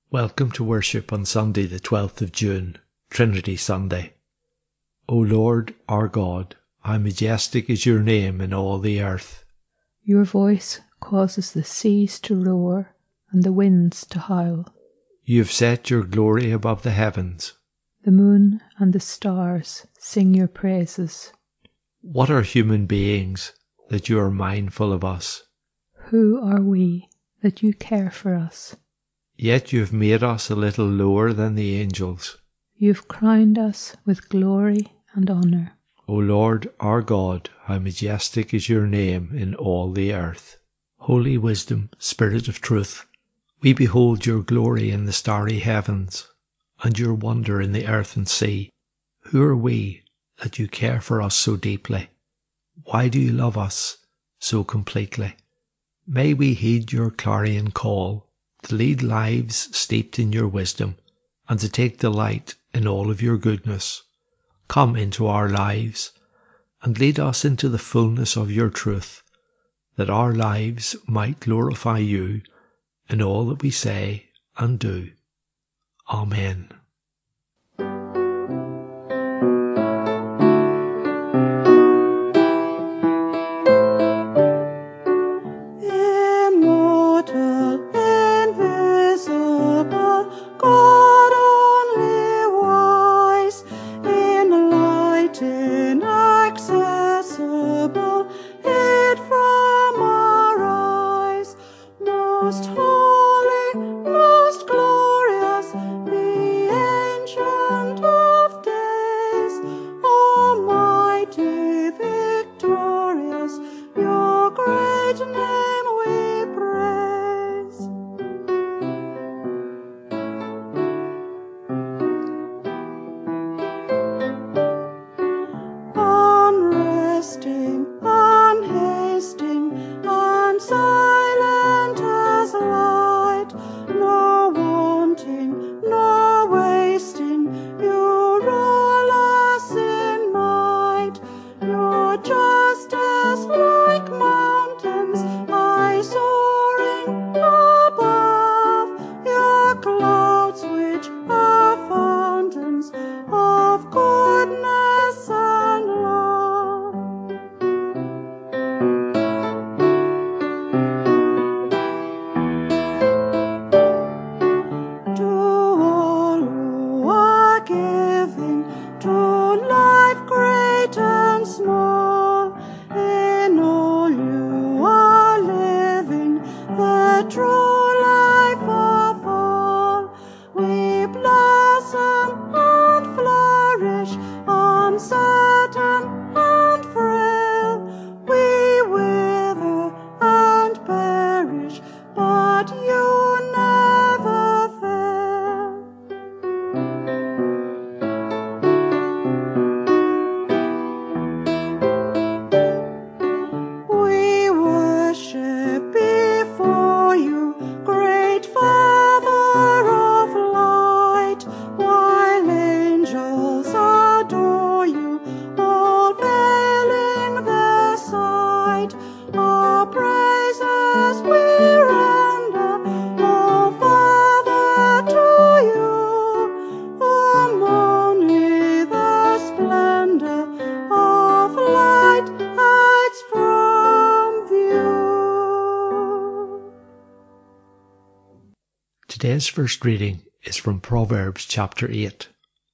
Welcome to worship on Sunday the 12th of June, Trinity Sunday. O Lord, our God, how majestic is your name in all the earth. Your voice causes the seas to roar and the winds to howl. You have set your glory above the heavens. The moon and the stars sing your praises. What are human beings that you are mindful of us? Who are we that you care for us? Yet you have made us a little lower than the angels. You have crowned us with glory and honour. O Lord, our God, how majestic is your name in all the earth. Holy Wisdom, Spirit of Truth, we behold your glory in the starry heavens, and your wonder in the earth and sea. Who are we that you care for us so deeply? Why do you love us so completely? May we heed your clarion call, to lead lives steeped in your wisdom, and to take delight in all of your goodness. Come into our lives, and lead us into the fullness of your truth, that our lives might glorify you in all that we say and do. Amen. Today's first reading is from Proverbs chapter 8.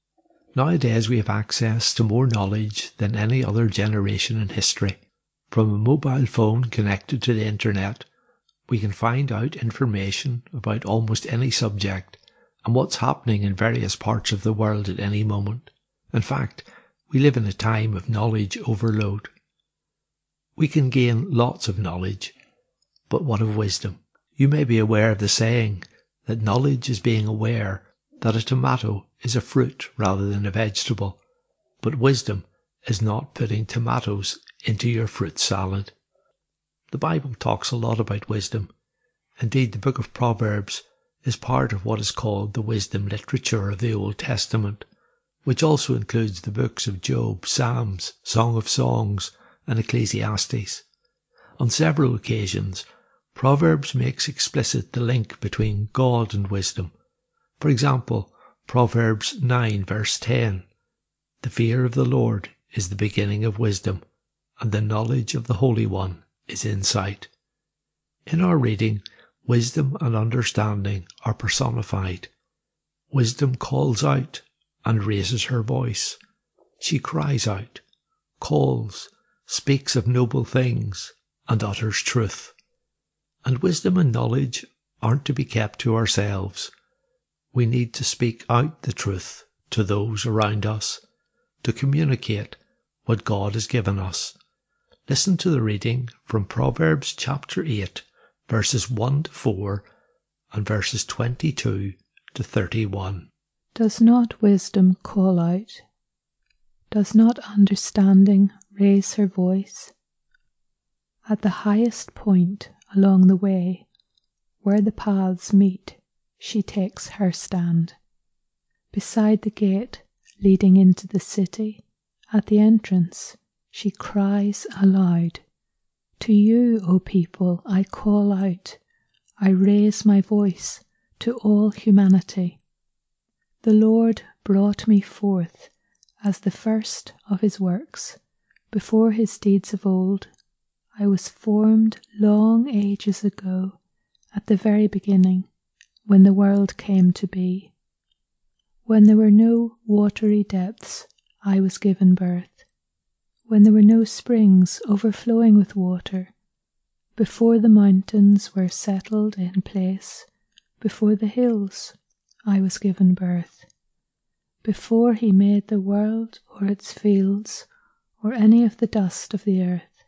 Nowadays we have access to more knowledge than any other generation in history. From a mobile phone connected to the internet, we can find out information about almost any subject and what's happening in various parts of the world at any moment. In fact, we live in a time of knowledge overload. We can gain lots of knowledge, but what of wisdom? You may be aware of the saying that knowledge is being aware that a tomato is a fruit rather than a vegetable, but wisdom is not putting tomatoes into your fruit salad. The Bible talks a lot about wisdom. Indeed, the book of Proverbs is part of what is called the wisdom literature of the Old Testament, which also includes the books of Job, Psalms, Song of Songs, and Ecclesiastes. On several occasions, Proverbs makes explicit the link between God and wisdom, For example, Proverbs 9 verse 10, "The fear of the Lord is the beginning of wisdom, and the knowledge of the Holy One is insight." In our reading, wisdom and understanding are personified. Wisdom calls out and raises her voice. She cries out, calls, speaks of noble things, and utters truth. And wisdom and knowledge aren't to be kept to ourselves. We need to speak out the truth to those around us, to communicate what God has given us. Listen to the reading from Proverbs chapter 8, verses 1 to 4 and verses 22 to 31. Does not wisdom call out? Does not understanding raise her voice? At the highest point along the way, where the paths meet, she takes her stand. Beside the gate leading into the city, at the entrance, she cries aloud, "To you, O people, I call out. I raise my voice to all humanity. The Lord brought me forth as the first of his works, before his deeds of old. I was formed long ages ago, at the very beginning, when the world came to be. When there were no watery depths, I was given birth. When there were no springs overflowing with water, before the mountains were settled in place, before the hills, I was given birth. Before he made the world or its fields, or any of the dust of the earth.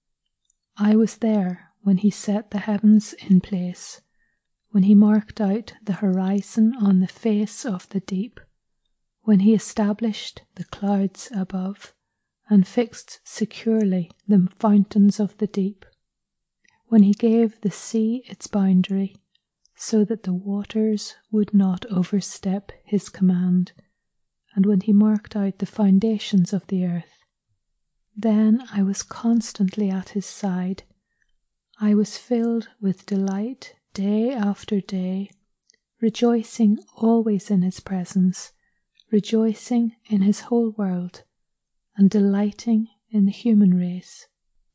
I was there when he set the heavens in place, when he marked out the horizon on the face of the deep, when he established the clouds above, and fixed securely the fountains of the deep, when he gave the sea its boundary, so that the waters would not overstep his command, and when he marked out the foundations of the earth. Then I was constantly at his side. I was filled with delight day after day, rejoicing always in his presence, rejoicing in his whole world, and delighting in the human race."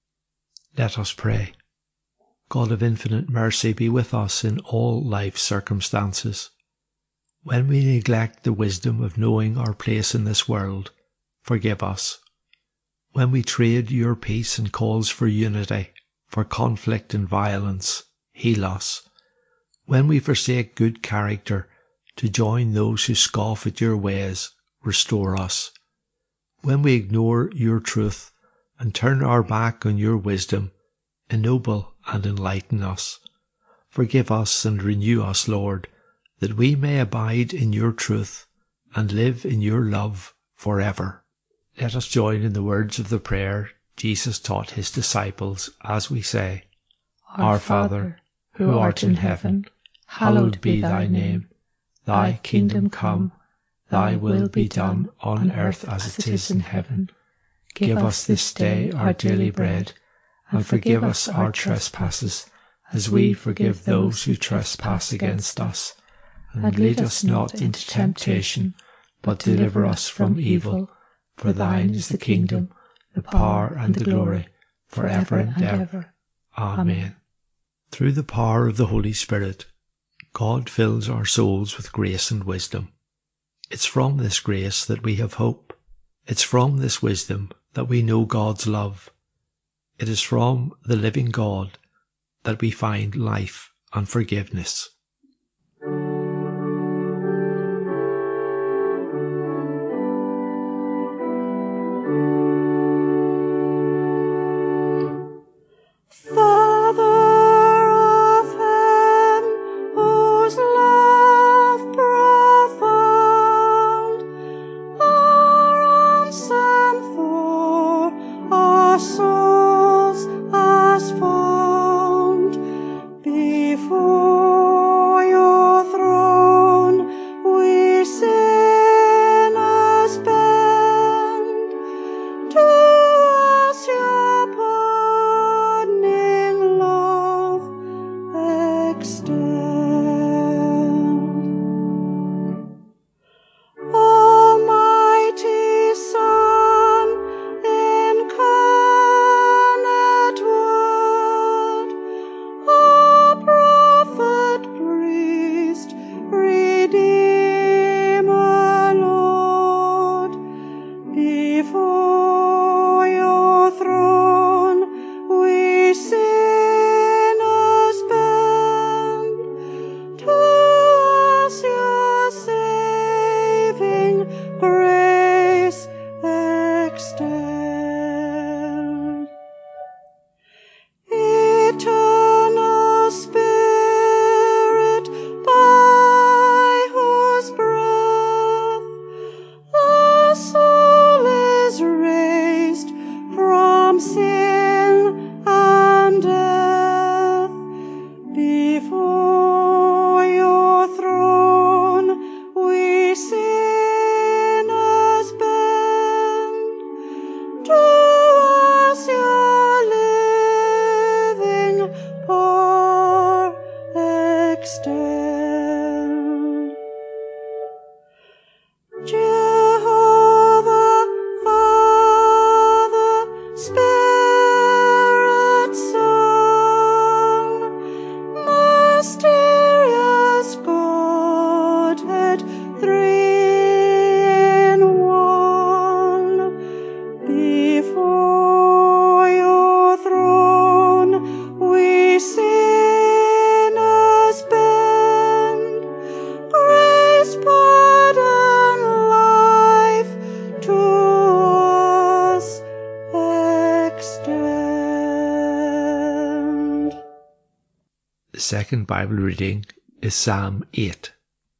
Let us pray. God of infinite mercy, be with us in all life's circumstances. When we neglect the wisdom of knowing our place in this world, forgive us. When we trade your peace and calls for unity, for conflict and violence, heal us. When we forsake good character to join those who scoff at your ways, restore us. When we ignore your truth and turn our back on your wisdom, ennoble and enlighten us. Forgive us and renew us, Lord, that we may abide in your truth and live in your love forever. Let us join in the words of the prayer Jesus taught his disciples as we say, Our Father, who art in heaven, hallowed be thy name. Thy kingdom come, thy will be done on earth as it is in heaven. Give us this day our daily bread, and forgive us our trespasses, as we forgive those who trespass against us. And lead us not into temptation, but deliver us from evil. For thine is the kingdom, the power and the glory, forever and ever. Amen. Through the power of the Holy Spirit, God fills our souls with grace and wisdom. It's from this grace that we have hope. It's from this wisdom that we know God's love. It is from the living God that we find life and forgiveness. extend. Jehovah, Father, Spirit, Son, mysterious Godhead, three in one, before your throne we sinners bend, grace, pardon, life to us extend. The second Bible reading is Psalm 8.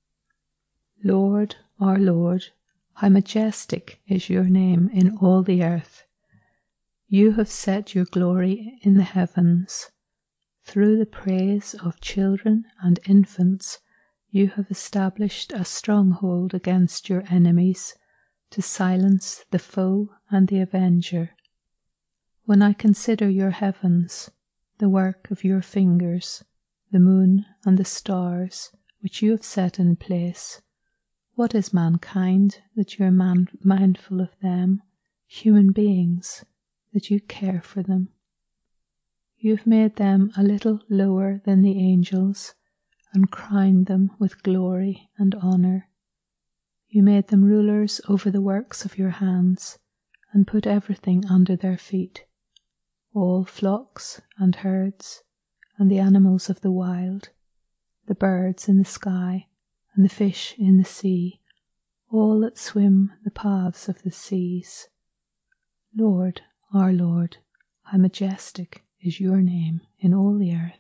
Lord, our Lord, how majestic is your name in all the earth. You have set your glory in the heavens. Through the praise of children and infants, you have established a stronghold against your enemies, to silence the foe and the avenger. When I consider your heavens, the work of your fingers, the moon and the stars, which you have set in place, what is mankind that you are mindful of them, human beings, that you care for them? You have made them a little lower than the angels, and crowned them with glory and honour. You made them rulers over the works of your hands, and put everything under their feet, all flocks and herds, and the animals of the wild, the birds in the sky, and the fish in the sea, all that swim the paths of the seas. Lord, our Lord, how majestic is your name in all the earth.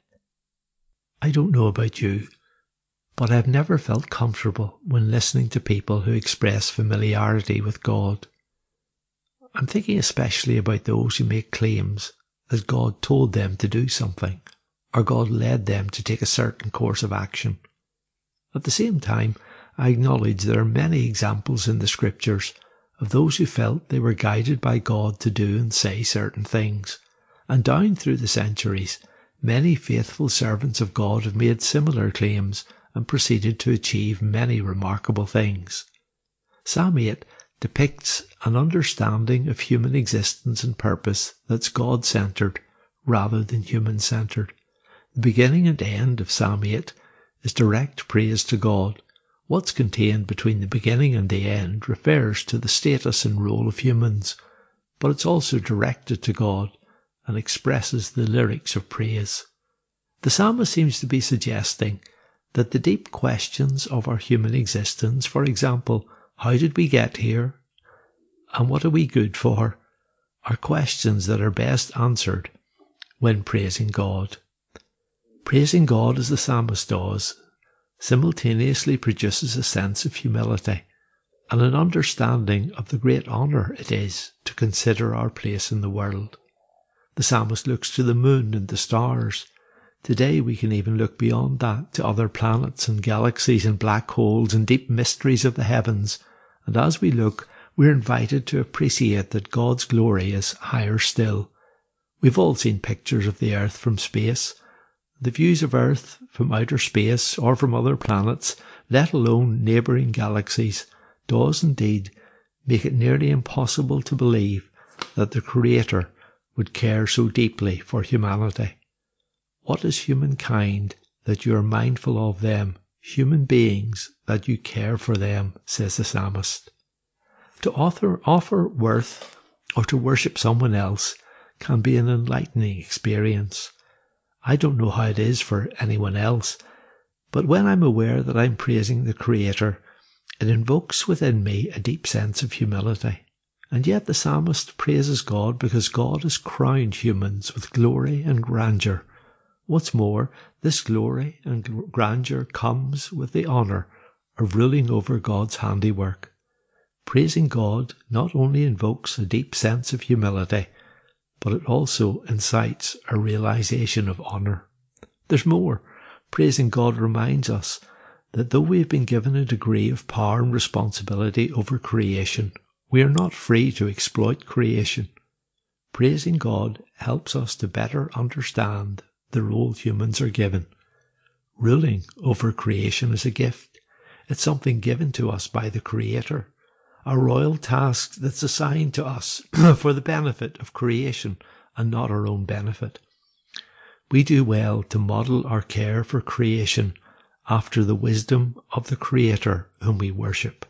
I don't know about you, but I've never felt comfortable when listening to people who express familiarity with God. I'm thinking especially about those who make claims that God told them to do something, or God led them to take a certain course of action. At the same time, I acknowledge there are many examples in the Scriptures of those who felt they were guided by God to do and say certain things, and down through the centuries, many faithful servants of God have made similar claims and proceeded to achieve many remarkable things. Psalm 8 depicts an understanding of human existence and purpose that's God-centred rather than human-centred. The beginning and end of Psalm 8 is direct praise to God. What's contained between the beginning and the end refers to the status and role of humans, but it's also directed to God and expresses the lyrics of praise. The psalmist seems to be suggesting that the deep questions of our human existence, for example, how did we get here and what are we good for, are questions that are best answered when praising God. Praising God as the psalmist does simultaneously produces a sense of humility and an understanding of the great honour it is to consider our place in the world. The psalmist looks to the moon and the stars. Today we can even look beyond that to other planets and galaxies and black holes and deep mysteries of the heavens, and as we look, we're invited to appreciate that God's glory is higher still. We've all seen pictures of the Earth from space. The views of Earth from outer space or from other planets, let alone neighbouring galaxies, does indeed make it nearly impossible to believe that the Creator would care so deeply for humanity. What is humankind that you are mindful of them, human beings that you care for them, says the psalmist. To offer worth or to worship someone else can be an enlightening experience. I don't know how it is for anyone else, but when I'm aware that I'm praising the Creator, it invokes within me a deep sense of humility. And yet the psalmist praises God because God has crowned humans with glory and grandeur. What's more, this glory and grandeur comes with the honour of ruling over God's handiwork. Praising God not only invokes a deep sense of humility, but it also incites a realisation of honour. There's more. Praising God reminds us that though we have been given a degree of power and responsibility over creation, we are not free to exploit creation. Praising God helps us to better understand the role humans are given. Ruling over creation is a gift. It's something given to us by the Creator, a royal task that's assigned to us for the benefit of creation and not our own benefit. We do well to model our care for creation after the wisdom of the Creator whom we worship.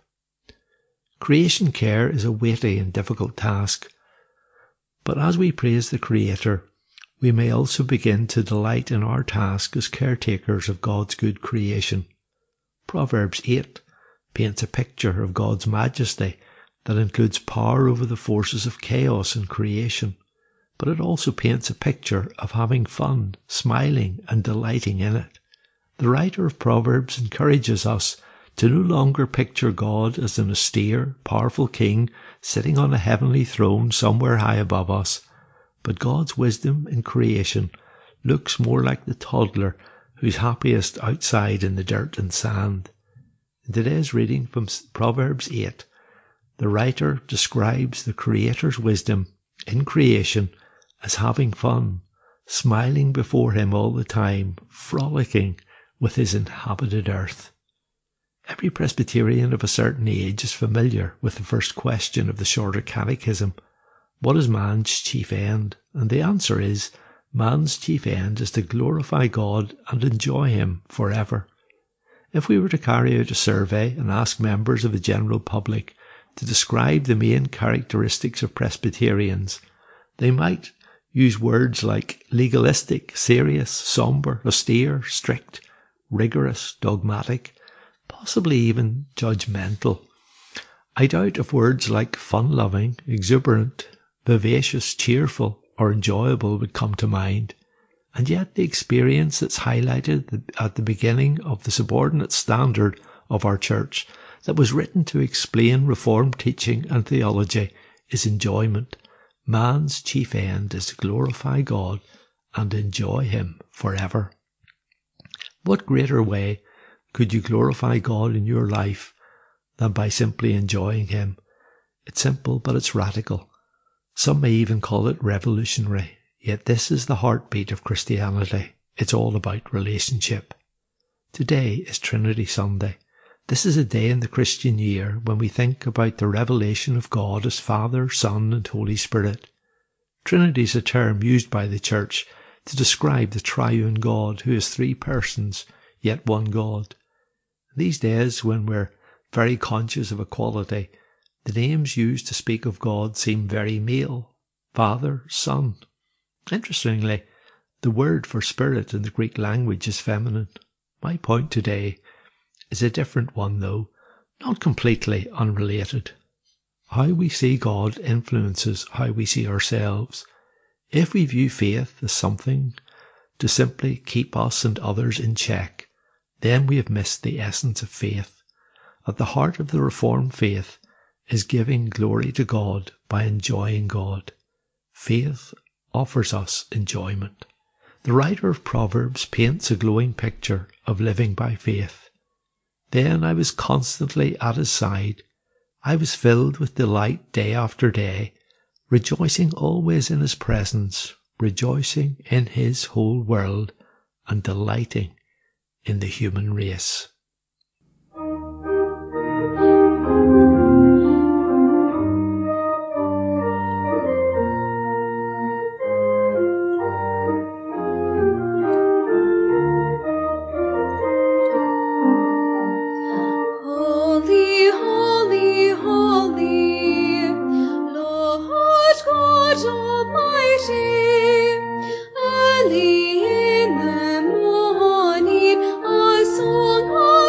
Creation care is a weighty and difficult task, but as we praise the Creator, we may also begin to delight in our task as caretakers of God's good creation. Proverbs 8 paints a picture of God's majesty that includes power over the forces of chaos in creation, but it also paints a picture of having fun, smiling and delighting in it. The writer of Proverbs encourages us to no longer picture God as an austere, powerful king sitting on a heavenly throne somewhere high above us, but God's wisdom in creation looks more like the toddler who's happiest outside in the dirt and sand. In today's reading from Proverbs 8, the writer describes the Creator's wisdom in creation as having fun, smiling before him all the time, frolicking with his inhabited earth. Every Presbyterian of a certain age is familiar with the first question of the Shorter Catechism: what is man's chief end? And the answer is, man's chief end is to glorify God and enjoy him forever. If we were to carry out a survey and ask members of the general public to describe the main characteristics of Presbyterians, they might use words like legalistic, serious, sombre, austere, strict, rigorous, dogmatic, possibly even judgmental. I doubt if words like fun-loving, exuberant, vivacious, cheerful, or enjoyable would come to mind. And yet the experience that's highlighted at the beginning of the subordinate standard of our church that was written to explain Reformed teaching and theology is enjoyment. Man's chief end is to glorify God and enjoy him forever. What greater way could you glorify God in your life than by simply enjoying him? It's simple, but it's radical. Some may even call it revolutionary. Yet this is the heartbeat of Christianity. It's all about relationship. Today is Trinity Sunday. This is a day in the Christian year when we think about the revelation of God as Father, Son, and Holy Spirit. Trinity is a term used by the Church to describe the triune God who is three persons, yet one God. These days, when we're very conscious of equality, the names used to speak of God seem very male: Father, Son. Interestingly, the word for spirit in the Greek language is feminine. My point today is a different one, though, not completely unrelated. How we see God influences how we see ourselves. If we view faith as something to simply keep us and others in check, then we have missed the essence of faith. At the heart of the Reformed faith is giving glory to God by enjoying God. Faith offers us enjoyment. The writer of Proverbs paints a glowing picture of living by faith. Then I was constantly at his side. I was filled with delight day after day, rejoicing always in his presence, rejoicing in his whole world, and delighting in the human race. Early in the morning, a song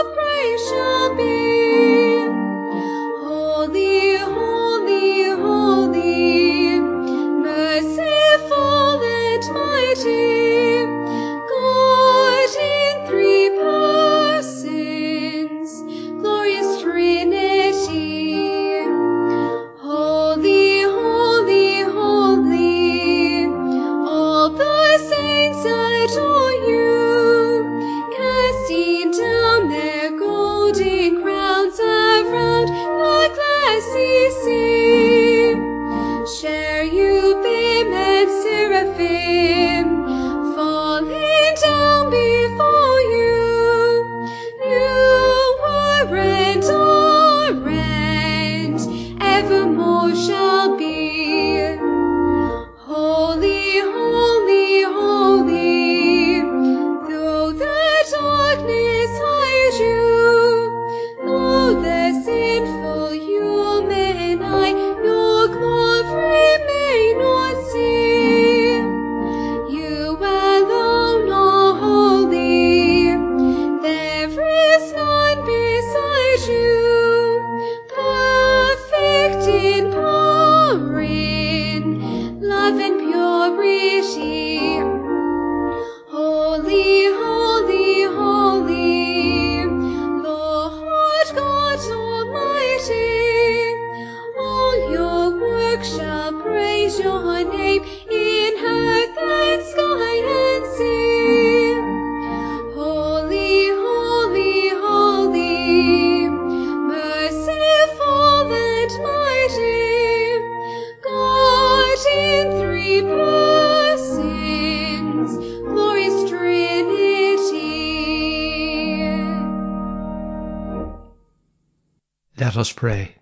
Let us pray.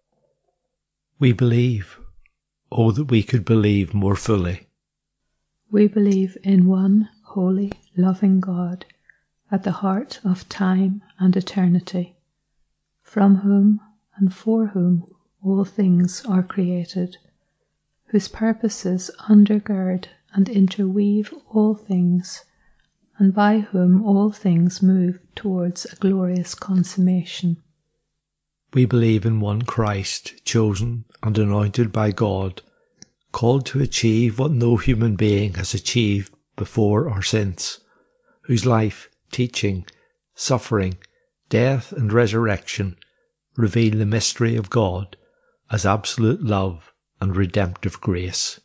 We believe. Oh, that we could believe more fully. We believe in one holy, loving God, at the heart of time and eternity, from whom and for whom all things are created, whose purposes undergird and interweave all things, and by whom all things move towards a glorious consummation. We believe in one Christ, chosen and anointed by God, called to achieve what no human being has achieved before or since, whose life, teaching, suffering, death and resurrection reveal the mystery of God as absolute love and redemptive grace.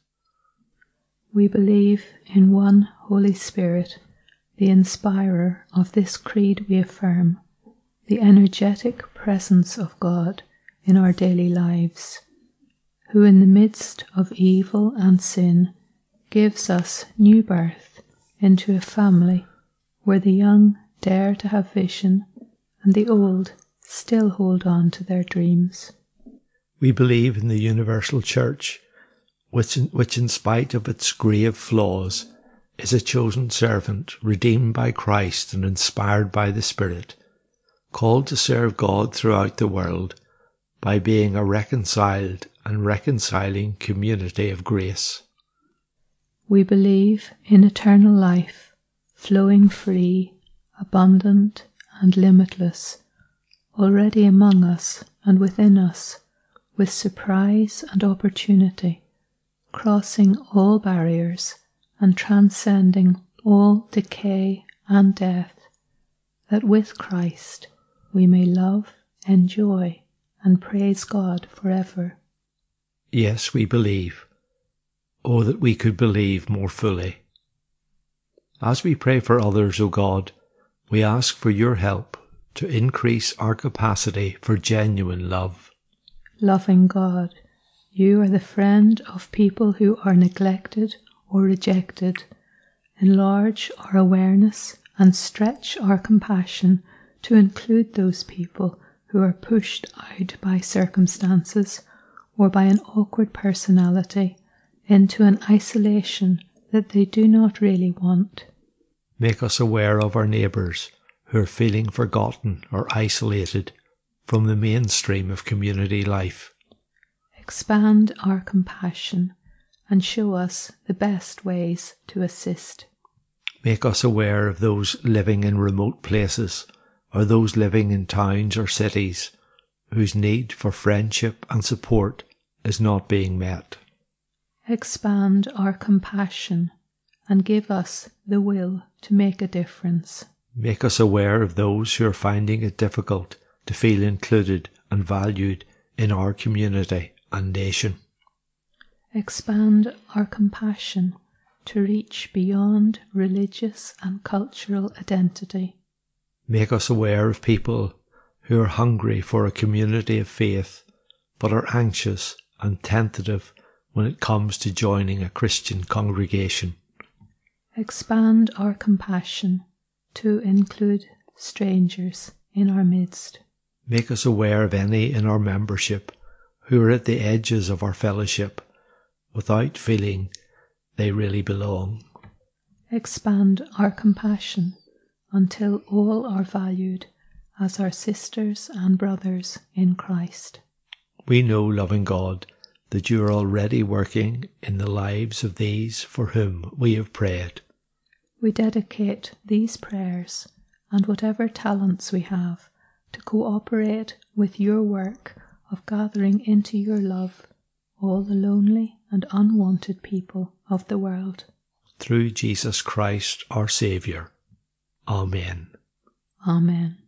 We believe in one Holy Spirit, the inspirer of this creed we affirm, the energetic presence of God in our daily lives, who in the midst of evil and sin gives us new birth into a family where the young dare to have vision and the old still hold on to their dreams. We believe in the universal church, which in spite of its grave flaws is a chosen servant, redeemed by Christ and inspired by the Spirit, called to serve God throughout the world by being a reconciled and reconciling community of grace. We believe in eternal life, flowing free, abundant and limitless, already among us and within us, with surprise and opportunity, crossing all barriers and transcending all decay and death, that with Christ we may love, enjoy, and praise God forever. Yes, we believe. Oh, that we could believe more fully. As we pray for others, O God, we ask for your help to increase our capacity for genuine love. Loving God, you are the friend of people who are neglected or rejected. Enlarge our awareness and stretch our compassion to include those people who are pushed out by circumstances or by an awkward personality into an isolation that they do not really want. Make us aware of our neighbours who are feeling forgotten or isolated from the mainstream of community life. Expand our compassion and show us the best ways to assist. Make us aware of those living in remote places or those living in towns or cities whose need for friendship and support is not being met. Expand our compassion and give us the will to make a difference. Make us aware of those who are finding it difficult to feel included and valued in our community and nation. Expand our compassion to reach beyond religious and cultural identity. Make us aware of people who are hungry for a community of faith but are anxious and tentative when it comes to joining a Christian congregation. Expand our compassion to include strangers in our midst. Make us aware of any in our membership who are at the edges of our fellowship without feeling they really belong. Expand our compassion until all are valued as our sisters and brothers in Christ. We know, loving God, that you are already working in the lives of these for whom we have prayed. We dedicate these prayers and whatever talents we have to cooperate with your work of gathering into your love all the lonely and unwanted people of the world. Through Jesus Christ our Saviour. Amen. Amen.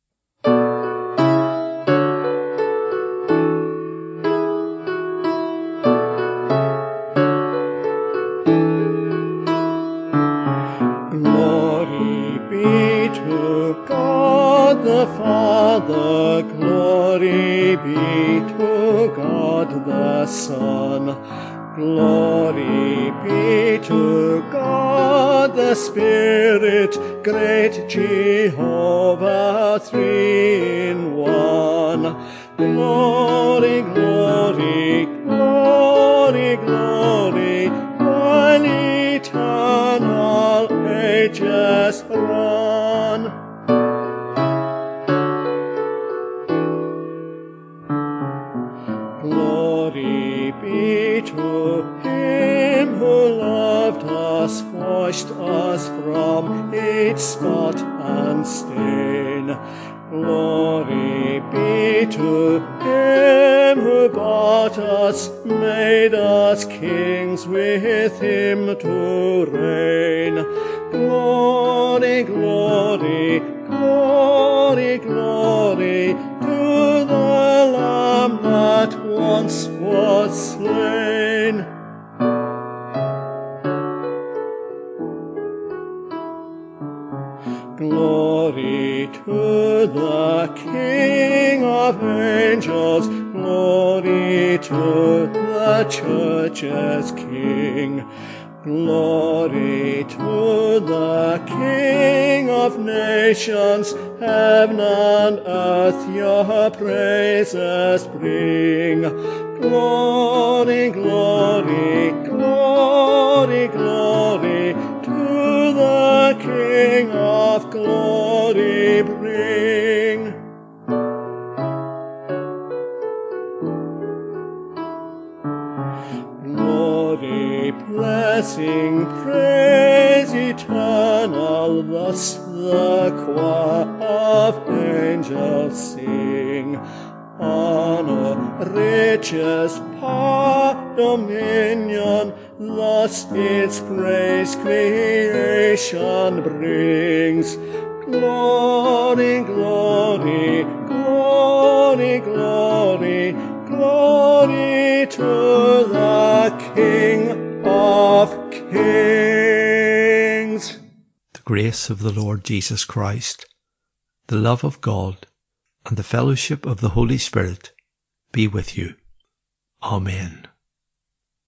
Glory be to God the Father, glory be to God the Son, glory be to God the Spirit, great Jehovah, three in one. Glory, glory, glory, glory, when eternal ages run. Glory be to Him who loved us, washed us from each spot and stain. Glory be to Him who bought us, made us kings with Him to reign. Glory, glory, glory, glory to the Lamb that once was slain. Glory to the King of angels, glory to the church's King. Glory to the King of nations, heaven and earth your praises bring. Glory, glory, glory, glory to the King of glory bring. Glory, blessing, praise eternal, thus the choir of angels sing. Honor, riches, power, dominion, thus its praise creation brings. Glory, glory, glory, glory, glory to the King of kings. The grace of the Lord Jesus Christ, the love of God, and the fellowship of the Holy Spirit be with you. Amen.